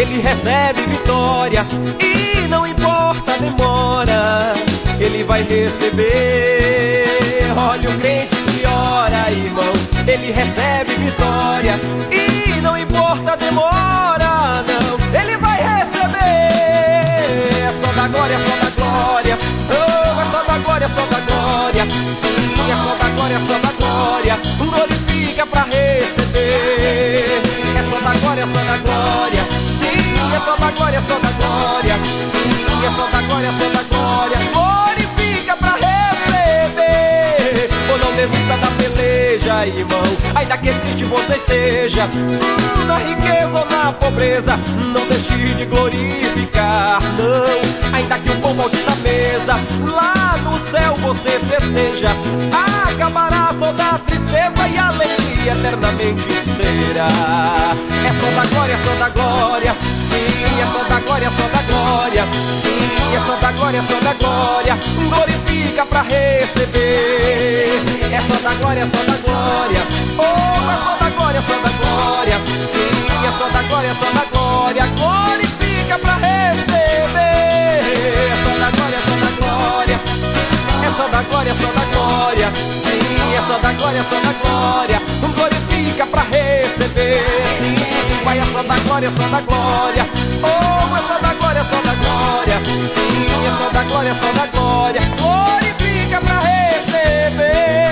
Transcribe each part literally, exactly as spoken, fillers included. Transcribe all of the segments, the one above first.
ele recebe vitória. E não importa a demora, ele vai receber. Olha o crente que ora, irmão, ele recebe vitória. E não importa a demora, não, ele vai receber. É só da glória, é só da glória. Oh, é só da glória, é só da glória. Sim, é só da glória, é só da glória. Glorifica pra receber. É só da glória, é só da glória. Sim, é só da glória, é só da glória. Sim, é só da glória, é só da glória. Glorifica pra receber. Ou não desista da peleja, irmão, ainda que triste você esteja, na riqueza ou na pobreza, não deixe de glorificar, não. Ainda que o pão falte na mesa, lá no céu você festeja. Acabará toda a tristeza e a alegria eternamente será. É só da glória, é só da glória. Sim, é só da glória, é só da glória. Sim, é só da glória, é só da glória. Glorifica pra receber. É só da glória, é só da glória. Oh, é só da glória, é só da glória. Sim, é só da glória, é só da glória. Glorifica pra receber. É só da glória, é só da glória. É só da glória, é só da glória. Sim, é só da glória, é só da glória. Glorifica pra receber. Sim, vai, é só da glória, é só da glória. Oh, é só da glória, é só da glória. Sim, é só da glória, é só da glória. Glorifica pra receber.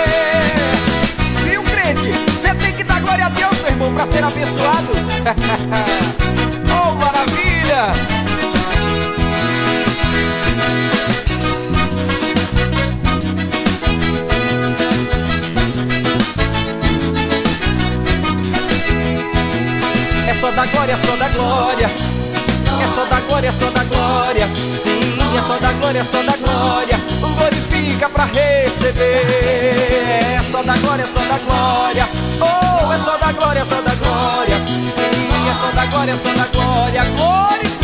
Viu, crente? Você tem que dar glória a Deus, meu irmão, pra ser abençoado. Oh, maravilha! É só da glória, é só da glória. É só da glória, é só da glória. Sim, é só da glória, é só da glória. Glorifica pra receber. É só da glória, é só da glória. Oh, é só da glória, é só da glória. Sim, é só da glória, é só da glória. Glória.